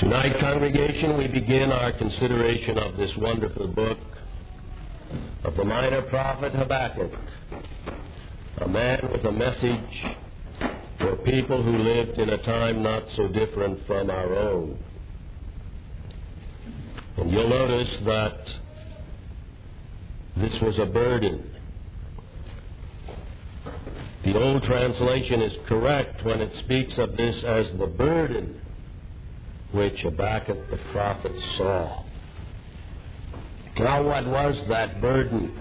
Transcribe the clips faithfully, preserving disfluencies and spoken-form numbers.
Tonight, congregation, we begin our consideration of this wonderful book of the minor prophet Habakkuk, a man with a message for people who lived in a time not so different from our own. And you'll notice that this was a burden. The old translation is correct when it speaks of this as the burden which Habakkuk the prophet saw. Now, what was that burden?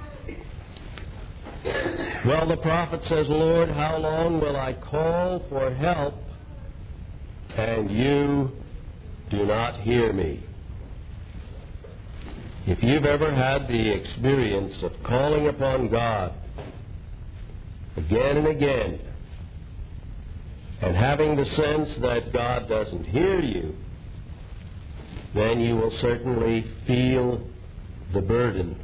Well, the prophet says, Lord, how long will I call for help, and you do not hear me? If you've ever had the experience of calling upon God again and again, and having the sense that God doesn't hear you, then you will certainly feel the burden.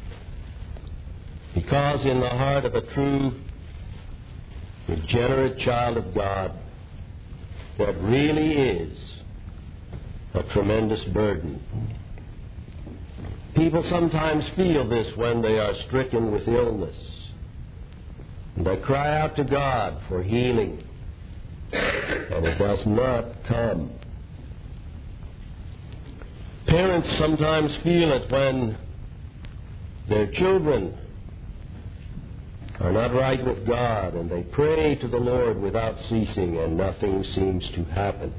Because in the heart of a true, regenerate child of God, there really is a tremendous burden. People sometimes feel this when they are stricken with illness, and they cry out to God for healing, and it does not come. Parents sometimes feel it when their children are not right with God, and they pray to the Lord without ceasing, and nothing seems to happen.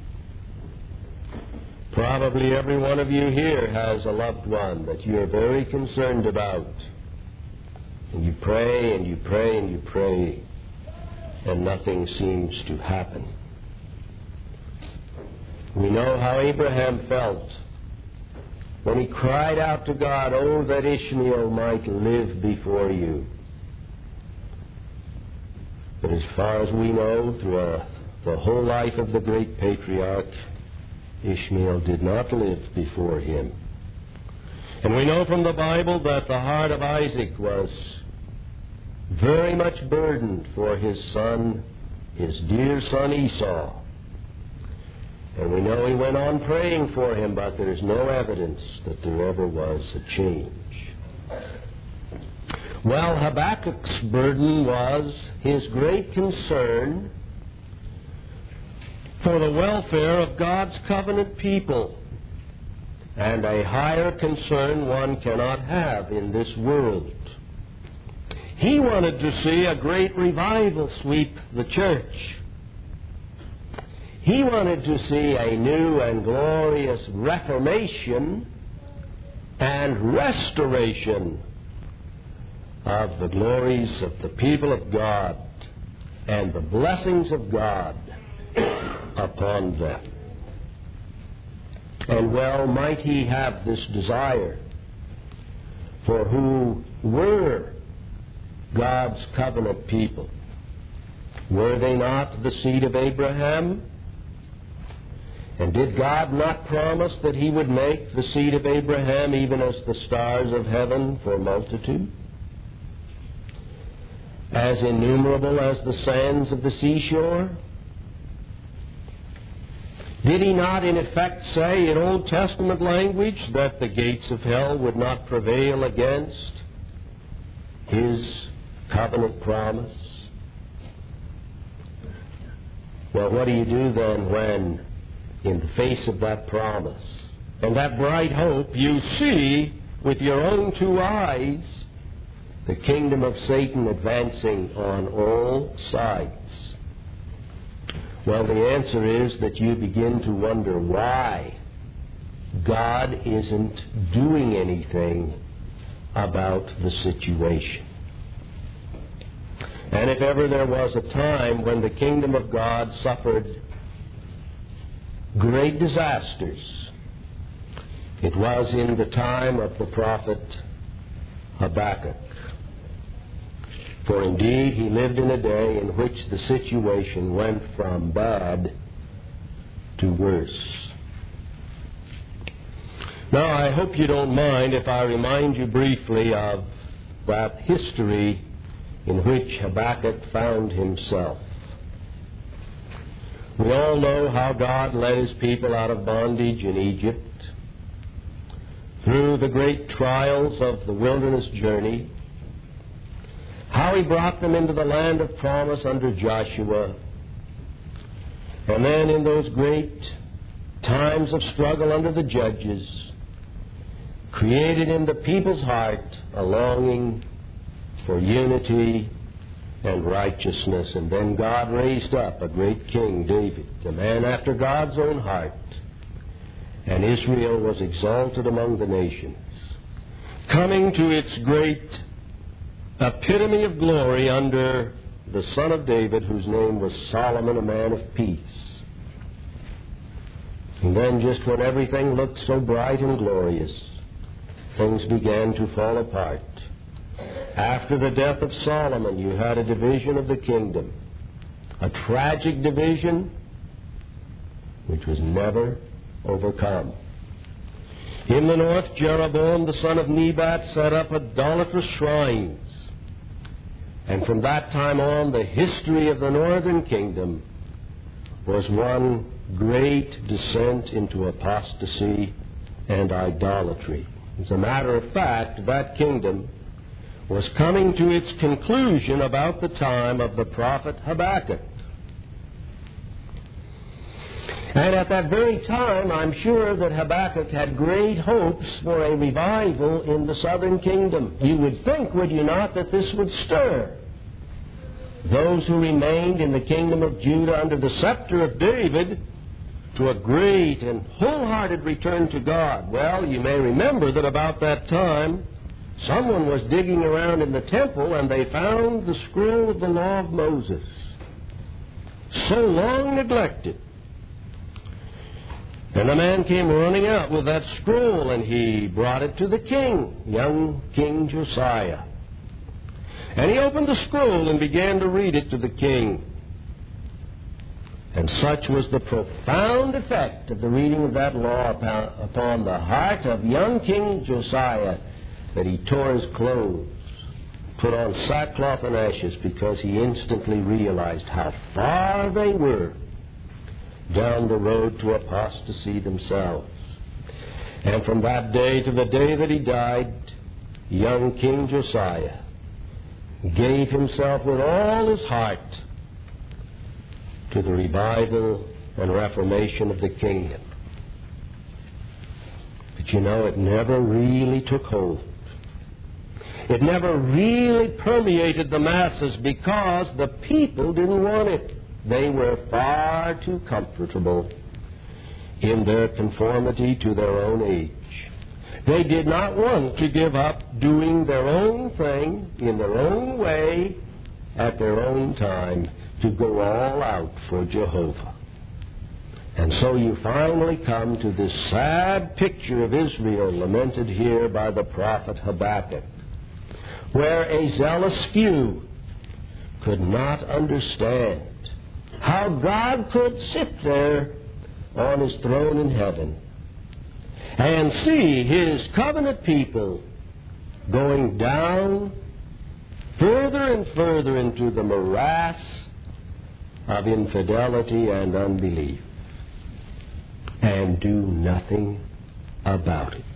Probably every one of you here has a loved one that you're very concerned about. And you pray and you pray and you pray, and nothing seems to happen. We know how Abraham felt when he cried out to God, "Oh, that Ishmael might live before you." But as far as we know, through the whole life of the great patriarch, Ishmael did not live before him. And we know from the Bible that the heart of Isaac was very much burdened for his son, his dear son Esau. And we know he went on praying for him, but there's no evidence that there ever was a change. Well, Habakkuk's burden was his great concern for the welfare of God's covenant people, and a higher concern one cannot have in this world. He wanted to see a great revival sweep the church. He wanted to see a new and glorious reformation and restoration of the glories of the people of God and the blessings of God upon them. And well might he have this desire, for who were God's covenant people? Were they not the seed of Abraham? And did God not promise that he would make the seed of Abraham even as the stars of heaven for multitude? As innumerable as the sands of the seashore? Did he not in effect say in Old Testament language that the gates of hell would not prevail against his covenant promise? Well, what do you do then when, in the face of that promise and that bright hope, you see with your own two eyes the kingdom of Satan advancing on all sides? Well, the answer is that you begin to wonder why God isn't doing anything about the situation. And if ever there was a time when the kingdom of God suffered great disasters, it was in the time of the prophet Habakkuk. For indeed, he lived in a day in which the situation went from bad to worse. Now, I hope you don't mind if I remind you briefly of that history in which Habakkuk found himself. We all know how God led His people out of bondage in Egypt, through the great trials of the wilderness journey, how He brought them into the land of promise under Joshua, and then in those great times of struggle under the judges, created in the people's heart a longing for unity and righteousness. And then God raised up a great king, David, a man after God's own heart. And Israel was exalted among the nations, coming to its great epitome of glory under the son of David, whose name was Solomon, a man of peace. And then just when everything looked so bright and glorious, things began to fall apart. After the death of Solomon, you had a division of the kingdom, a tragic division which was never overcome. In the north, Jeroboam, the son of Nebat, set up idolatrous shrines. And from that time on, the history of the northern kingdom was one great descent into apostasy and idolatry. As a matter of fact, that kingdom was coming to its conclusion about the time of the prophet Habakkuk. And at that very time, I'm sure that Habakkuk had great hopes for a revival in the southern kingdom. You would think, would you not, that this would stir those who remained in the kingdom of Judah under the scepter of David to a great and wholehearted return to God. Well, you may remember that about that time, someone was digging around in the temple and they found the scroll of the law of Moses, so long neglected. And the man came running out with that scroll, and he brought it to the king, young King Josiah. And he opened the scroll and began to read it to the king. And such was the profound effect of the reading of that law upon the heart of young King Josiah that he tore his clothes, put on sackcloth and ashes, because he instantly realized how far they were down the road to apostasy themselves. And from that day to the day that he died, young King Josiah gave himself with all his heart to the revival and reformation of the kingdom. But you know, it never really took hold. It never really permeated the masses because the people didn't want it. They were far too comfortable in their conformity to their own age. They did not want to give up doing their own thing in their own way at their own time to go all out for Jehovah. And so you finally come to this sad picture of Israel lamented here by the prophet Habakkuk, where a zealous few could not understand how God could sit there on His throne in heaven and see His covenant people going down further and further into the morass of infidelity and unbelief and do nothing about it.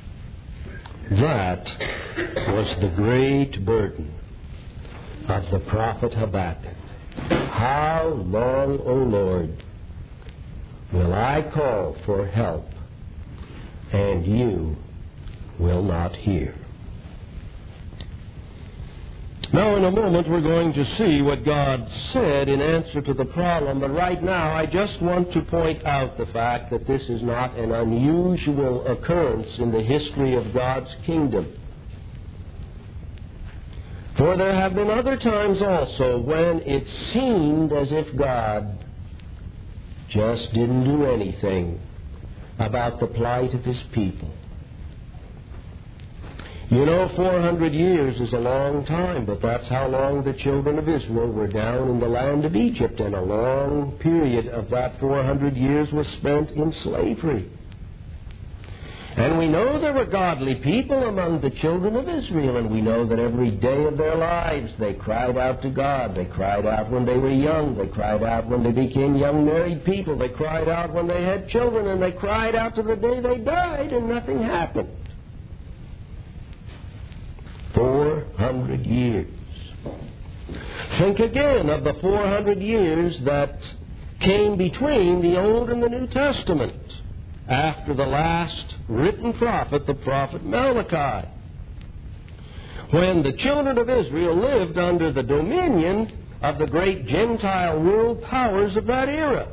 That was the great burden of the prophet Habakkuk. How long, O Lord, will I call for help, and you will not hear? Now, in a moment, we're going to see what God said in answer to the problem, but right now I just want to point out the fact that this is not an unusual occurrence in the history of God's kingdom. For there have been other times also when it seemed as if God just didn't do anything about the plight of His people. You know, four hundred years is a long time, but that's how long the children of Israel were down in the land of Egypt, and a long period of that four hundred years was spent in slavery. And we know there were godly people among the children of Israel, and we know that every day of their lives they cried out to God. They cried out when they were young. They cried out when they became young married people. They cried out when they had children, and they cried out to the day they died, and nothing happened. Four hundred years. Think again of the four hundred years that came between the Old and the New Testament, after the last written prophet, the prophet Malachi, when the children of Israel lived under the dominion of the great Gentile world powers of that era.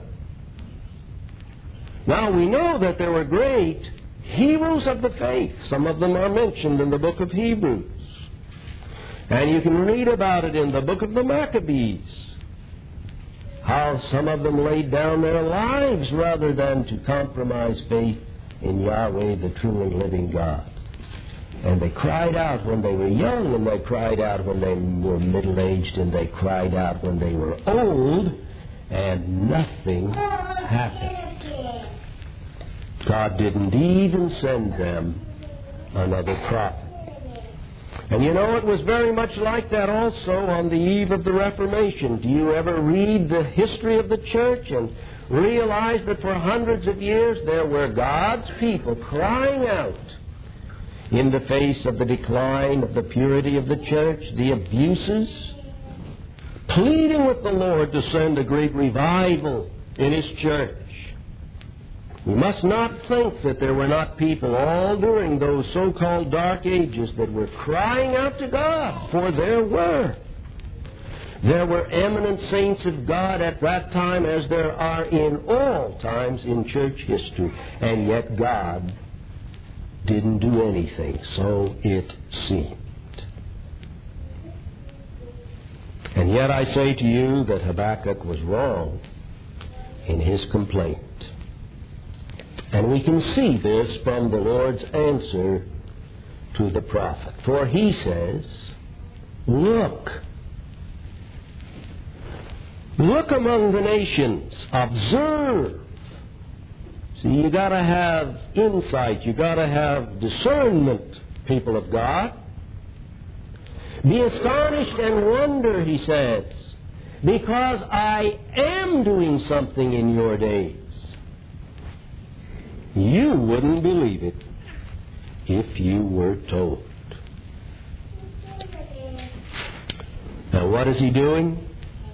Now we know that there were great heroes of the faith. Some of them are mentioned in the book of Hebrews. And you can read about it in the book of the Maccabees, how some of them laid down their lives rather than to compromise faith in Yahweh, the true and living God. And they cried out when they were young, and they cried out when they were middle-aged, and they cried out when they were old, and nothing happened. God didn't even send them another prophet. And you know, it was very much like that also on the eve of the Reformation. Do you ever read the history of the church and realize that for hundreds of years there were God's people crying out in the face of the decline of the purity of the church, the abuses, pleading with the Lord to send a great revival in His church? We must not think that there were not people all during those so-called dark ages that were crying out to God, for there were. There were eminent saints of God at that time, as there are in all times in church history, and yet God didn't do anything, so it seemed. And yet I say to you that Habakkuk was wrong in his complaint. And we can see this from the Lord's answer to the prophet. For He says, Look. Look among the nations. Observe. See, you got to have insight. You got to have discernment, people of God. Be astonished and wonder, He says, because I am doing something in your days. You wouldn't believe it if you were told. Now what is He doing?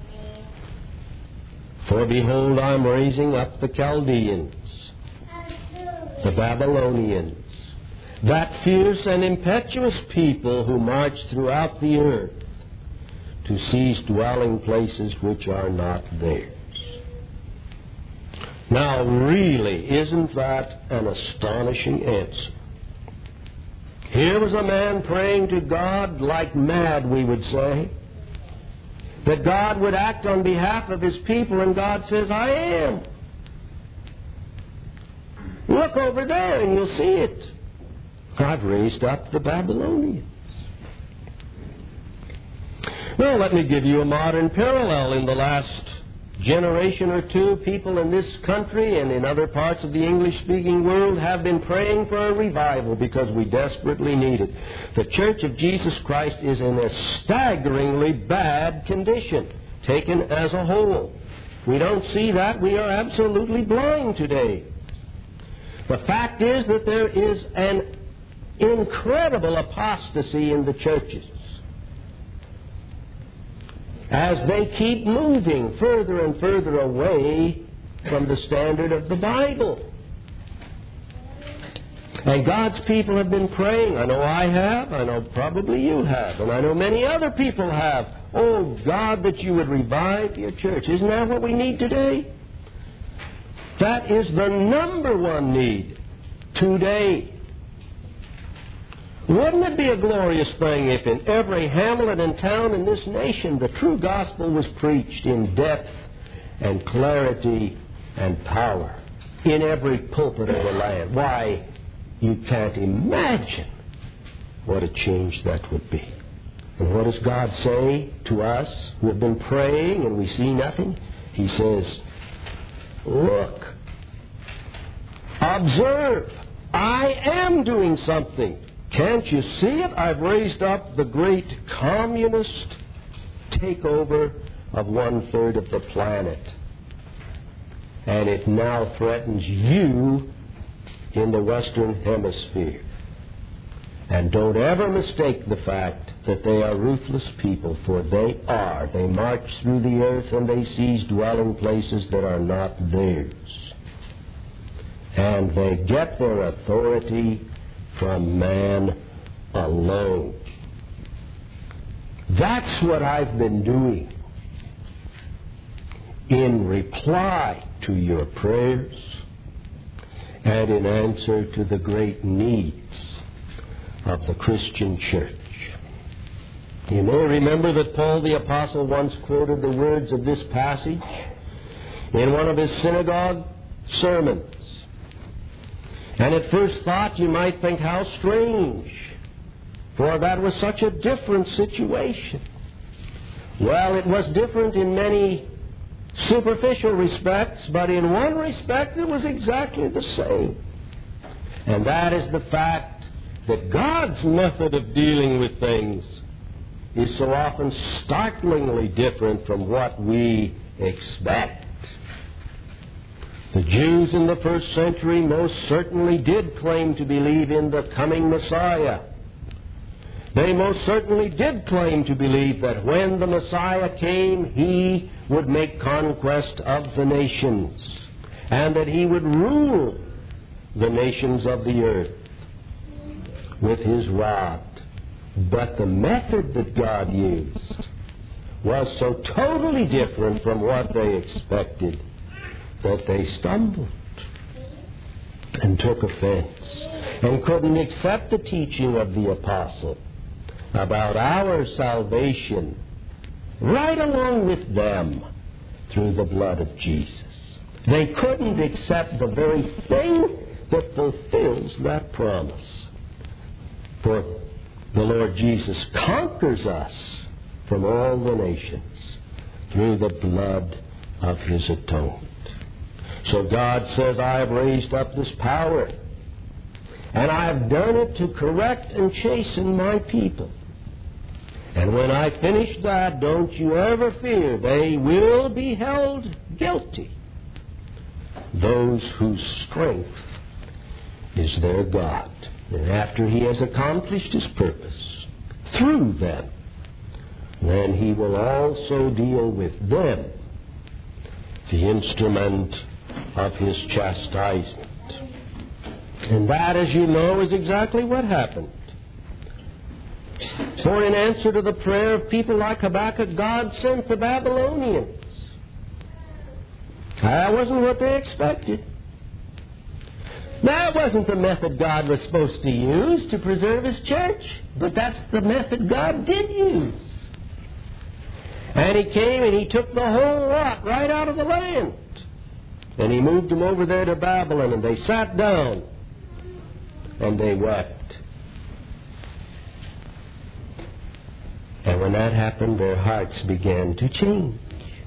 For behold, I'm raising up the Chaldeans, the Babylonians, that fierce and impetuous people who march throughout the earth to seize dwelling places which are not theirs. Now, really, isn't that an astonishing answer? Here was a man praying to God like mad, we would say, that God would act on behalf of His people, and God says, I am. Look over there and you'll see it. I've raised up the Babylonians. Well, let me give you a modern parallel. In the last generation or two, people in this country and in other parts of the English-speaking world have been praying for a revival because we desperately need it. The Church of Jesus Christ is in a staggeringly bad condition, taken as a whole. If we don't see that, we are absolutely blind today. The fact is that there is an incredible apostasy in the churches as they keep moving further and further away from the standard of the Bible. And God's people have been praying. I know I have. I know probably you have. And I know many other people have. Oh, God, that you would revive your church. Isn't that what we need today? That is the number one need today. Wouldn't it be a glorious thing if in every hamlet and town in this nation the true gospel was preached in depth and clarity and power in every pulpit of the land? Why, you can't imagine what a change that would be. And what does God say to us who have been praying and we see nothing? He says, look, observe. I am doing something. Can't you see it? I've raised up the great communist takeover of one-third of the planet. And it now threatens you in the Western Hemisphere. And don't ever mistake the fact that they are ruthless people, for they are. They march through the earth and they seize dwelling places that are not theirs. And they get their authority from man alone. That's what I've been doing in reply to your prayers and in answer to the great needs of the Christian church. You may remember that Paul the Apostle once quoted the words of this passage in one of his synagogue sermons. And at first thought you might think, how strange, for that was such a different situation. Well, it was different in many superficial respects, but in one respect it was exactly the same. And that is the fact that God's method of dealing with things is so often startlingly different from what we expect. The Jews in the first century most certainly did claim to believe in the coming Messiah. They most certainly did claim to believe that when the Messiah came, He would make conquest of the nations, and that He would rule the nations of the earth with His rod. But the method that God used was so totally different from what they expected that they stumbled and took offense and couldn't accept the teaching of the apostle about our salvation right along with them through the blood of Jesus. They couldn't accept the very thing that fulfills that promise. For the Lord Jesus conquers us from all the nations through the blood of His atonement. So God says, I have raised up this power, and I have done it to correct and chasten my people. And when I finish that, don't you ever fear, they will be held guilty, those whose strength is their God. And after He has accomplished His purpose through them, then He will also deal with them, the instrument of His chastisement. And that, as you know, is exactly what happened. For in answer to the prayer of people like Habakkuk, God sent the Babylonians. That wasn't what they expected. That wasn't the method God was supposed to use to preserve His church, but that's the method God did use. And He came and He took the whole lot right out of the land. And He moved them over there to Babylon, and they sat down and they wept. And when that happened, their hearts began to change.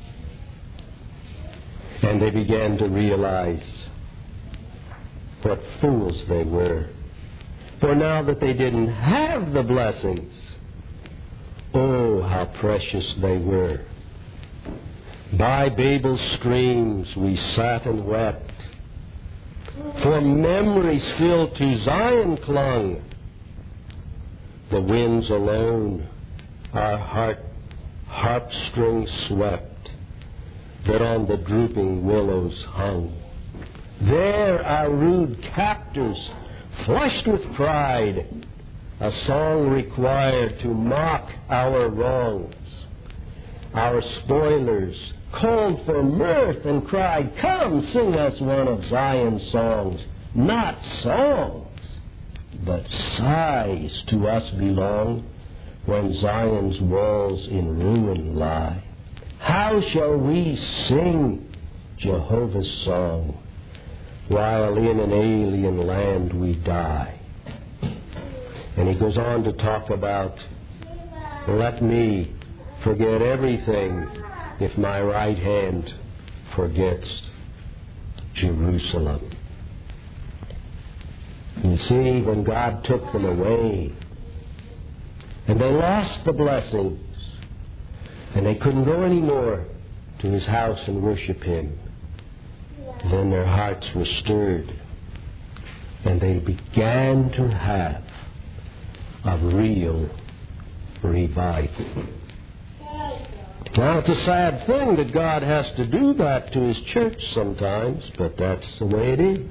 And they began to realize what fools they were. For now that they didn't have the blessings, oh, how precious they were. By Babel's streams we sat and wept. For memory still to Zion clung. The winds alone our heart harp-strings swept, that on the drooping willows hung. There our rude captors, flushed with pride, a song required to mock our wrongs. Our spoilers called for mirth and cried, come, sing us one of Zion's songs. Not songs, but sighs to us belong when Zion's walls in ruin lie. How shall we sing Jehovah's song while in an alien land we die? And he goes on to talk about, let me forget everything if my right hand forgets Jerusalem. You see, when God took them away, and they lost the blessings, and they couldn't go anymore to His house and worship Him, then their hearts were stirred, and they began to have a real revival. Now, it's a sad thing that God has to do that to His church sometimes, but that's the way it is.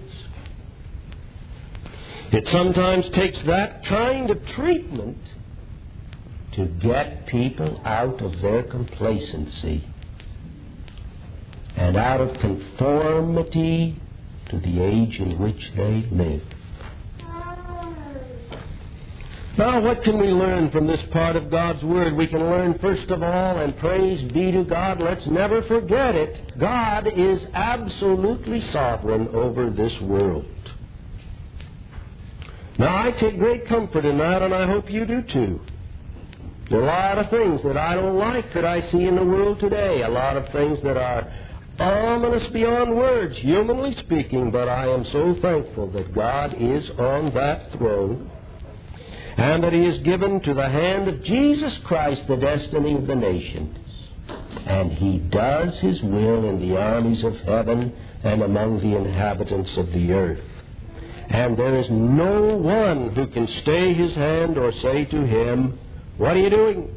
It sometimes takes that kind of treatment to get people out of their complacency and out of conformity to the age in which they live. Now, what can we learn from this part of God's Word? We can learn, first of all, and praise be to God, let's never forget it, God is absolutely sovereign over this world. Now, I take great comfort in that, and I hope you do too. There are a lot of things that I don't like that I see in the world today, a lot of things that are ominous beyond words, humanly speaking, but I am so thankful that God is on that throne, and that He has given to the hand of Jesus Christ the destiny of the nations. And He does His will in the armies of heaven and among the inhabitants of the earth. And there is no one who can stay His hand or say to Him, "What are you doing?"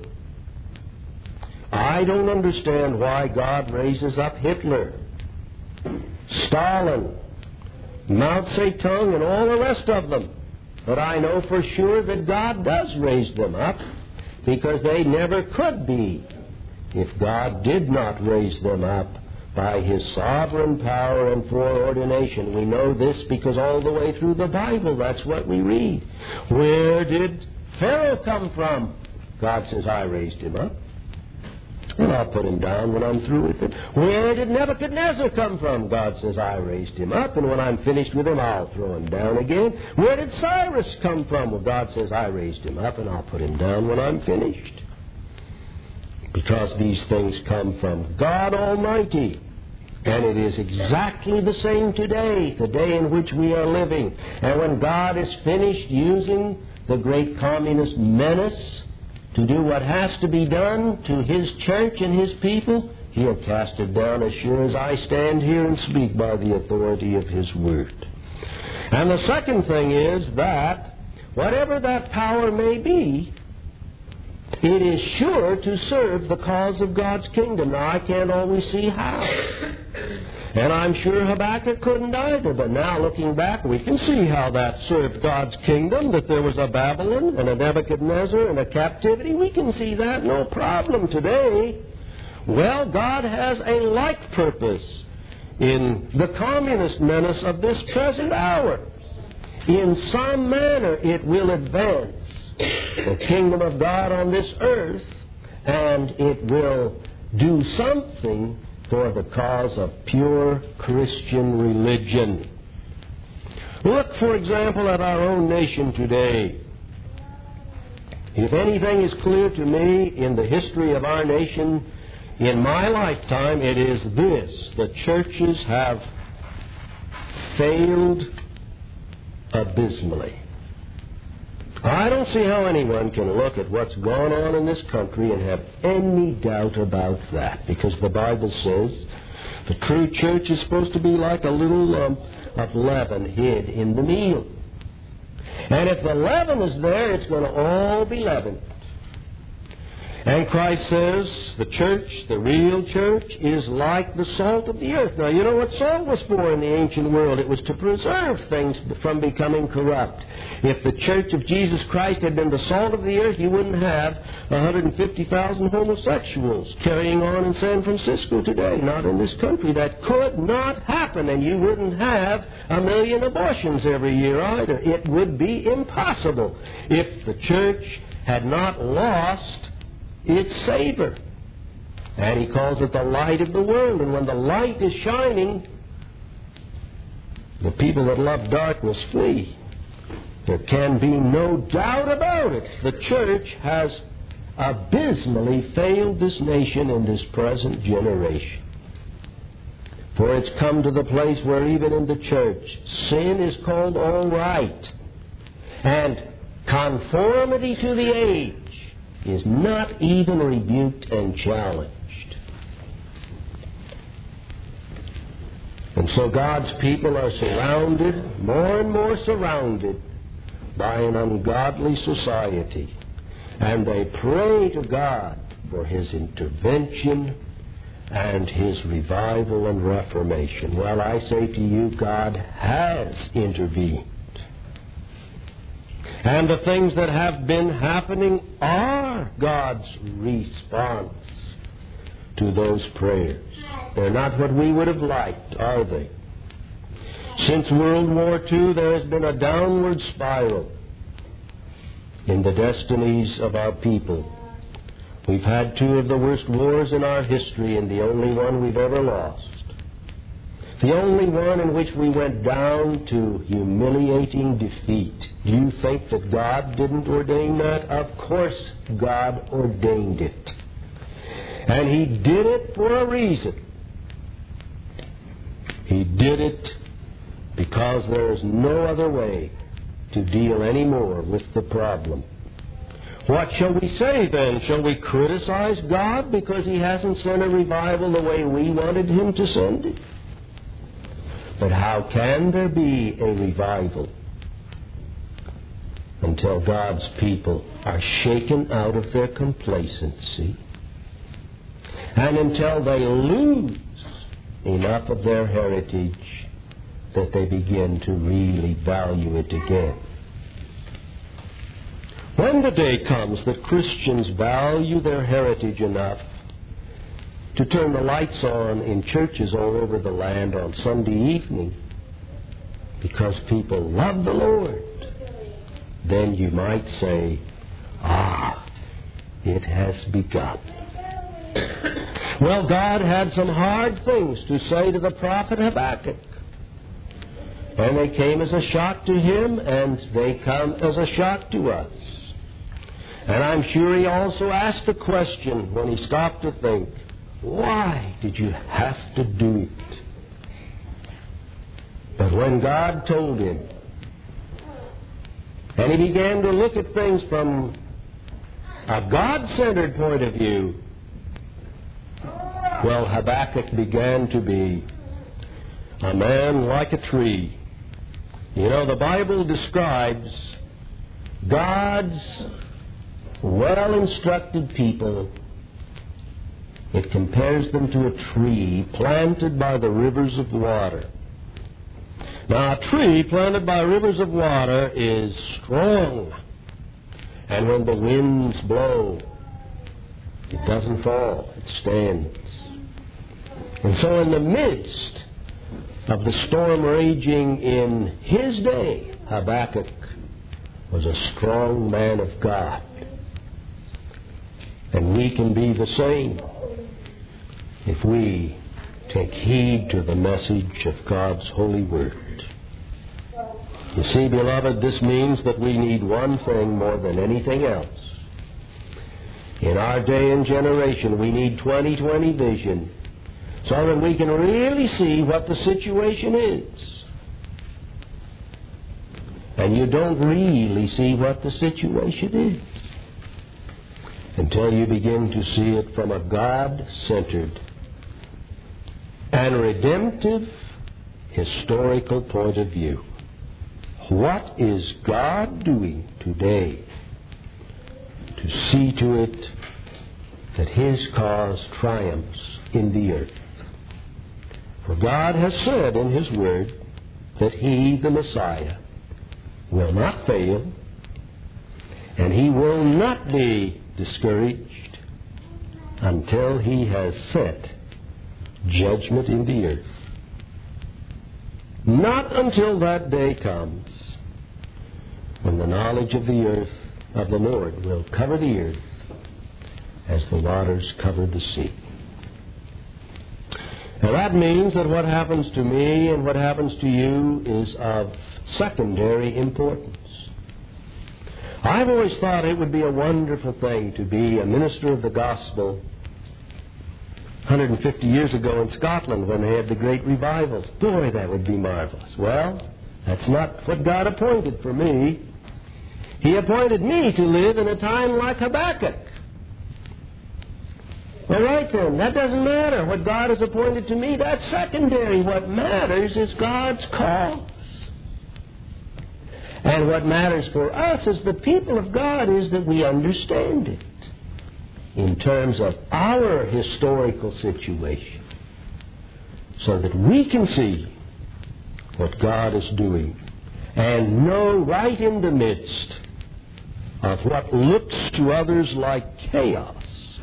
I don't understand why God raises up Hitler, Stalin, Mao Zedong, and all the rest of them. But I know for sure that God does raise them up, because they never could be if God did not raise them up by His sovereign power and foreordination. We know this because all the way through the Bible, that's what we read. Where did Pharaoh come from? God says, "I raised him up. And I'll put him down when I'm through with him." Where did Nebuchadnezzar come from? God says, "I raised him up, and when I'm finished with him, I'll throw him down again." Where did Cyrus come from? Well, God says, "I raised him up, and I'll put him down when I'm finished." Because these things come from God Almighty. And it is exactly the same today, the day in which we are living. And when God is finished using the great communist menace to do what has to be done to His church and His people, He'll cast it down as sure as I stand here and speak by the authority of His Word. And the second thing is that whatever that power may be, it is sure to serve the cause of God's kingdom. Now, I can't always see how. And I'm sure Habakkuk couldn't either. But now, looking back, we can see how that served God's kingdom, that there was a Babylon and a Nebuchadnezzar and a captivity. We can see that, no problem today. Well, God has a like purpose in the communist menace of this present hour. In some manner, it will advance the kingdom of God on this earth, and it will do something for the cause of pure Christian religion. Look, for example, at our own nation today. If anything is clear to me in the history of our nation in my lifetime, it is this: the churches have failed abysmally. I don't see how anyone can look at what's gone on in this country and have any doubt about that, because the Bible says the true church is supposed to be like a little lump of leaven hid in the meal. And if the leaven is there, it's going to all be leavened. And Christ says the church, the real church, is like the salt of the earth. Now, you know what salt was for in the ancient world? It was to preserve things from becoming corrupt. If the church of Jesus Christ had been the salt of the earth, you wouldn't have one hundred fifty thousand homosexuals carrying on in San Francisco today. Not in this country. That could not happen. And you wouldn't have a million abortions every year either. It would be impossible if the church had not lost its savor. And He calls it the light of the world. And when the light is shining, the people that love darkness flee. There can be no doubt about it. The church has abysmally failed this nation in this present generation. For it's come to the place where even in the church, sin is called all right. And conformity to the age is not even rebuked and challenged. And so God's people are surrounded, more and more surrounded, by an ungodly society. And they pray to God for His intervention and His revival and reformation. Well, I say to you, God has intervened. And the things that have been happening are God's response to those prayers. They're not what we would have liked, are they? Since World War Two, there has been a downward spiral in the destinies of our people. We've had two of the worst wars in our history, and the only one we've ever lost. The only one in which we went down to humiliating defeat. Do you think that God didn't ordain that? Of course God ordained it. And He did it for a reason. He did it because there is no other way to deal any more with the problem. What shall we say then? Shall we criticize God because He hasn't sent a revival the way we wanted Him to send it? But how can there be a revival until God's people are shaken out of their complacency and until they lose enough of their heritage that they begin to really value it again? When the day comes that Christians value their heritage enough to turn the lights on in churches all over the land on Sunday evening because people love the Lord, then you might say, ah, it has begun. Well, God had some hard things to say to the prophet Habakkuk. And they came as a shock to him, and they come as a shock to us. And I'm sure he also asked the question when he stopped to think, why did you have to do it? But when God told him, and he began to look at things from a God-centered point of view, well, Habakkuk began to be a man like a tree. You know, the Bible describes God's well-instructed people. It compares them to a tree planted by the rivers of water. Now, a tree planted by rivers of water is strong. And when the winds blow, it doesn't fall. It stands. And so in the midst of the storm raging in his day, Habakkuk was a strong man of God. And we can be the same if we take heed to the message of God's holy word. You see, beloved, this means that we need one thing more than anything else. In our day and generation, we need twenty twenty vision so that we can really see what the situation is. And you don't really see what the situation is until you begin to see it from a God-centered and redemptive historical point of view. What is God doing today to see to it that His cause triumphs in the earth? For God has said in His Word that He, the Messiah, will not fail, and He will not be discouraged until He has set judgment in the earth. Not until that day comes when the knowledge of the earth, of the Lord, will cover the earth as the waters cover the sea. Now that means that what happens to me and what happens to you is of secondary importance. I've always thought it would be a wonderful thing to be a minister of the gospel one hundred fifty years ago in Scotland when they had the great revivals. Boy, that would be marvelous. Well, that's not what God appointed for me. He appointed me to live in a time like Habakkuk. All right then, that doesn't matter. What God has appointed to me, that's secondary. What matters is God's cause. And what matters for us as the people of God is that we understand it in terms of our historical situation, so that we can see what God is doing and know right in the midst of what looks to others like chaos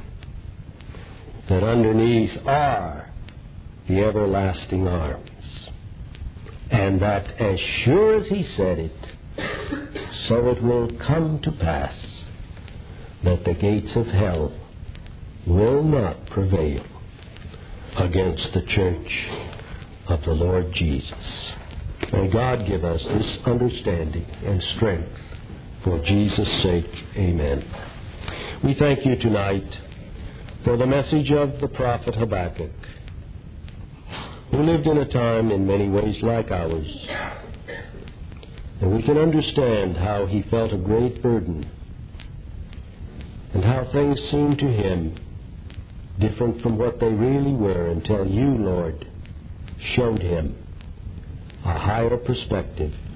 that underneath are the everlasting arms. And that as sure as He said it, so it will come to pass that the gates of hell will not prevail against the church of the Lord Jesus. May God give us this understanding and strength for Jesus' sake. Amen. We thank you tonight for the message of the prophet Habakkuk, who lived in a time in many ways like ours. And we can understand how he felt a great burden and how things seemed to him different from what they really were until you, Lord, showed him a higher perspective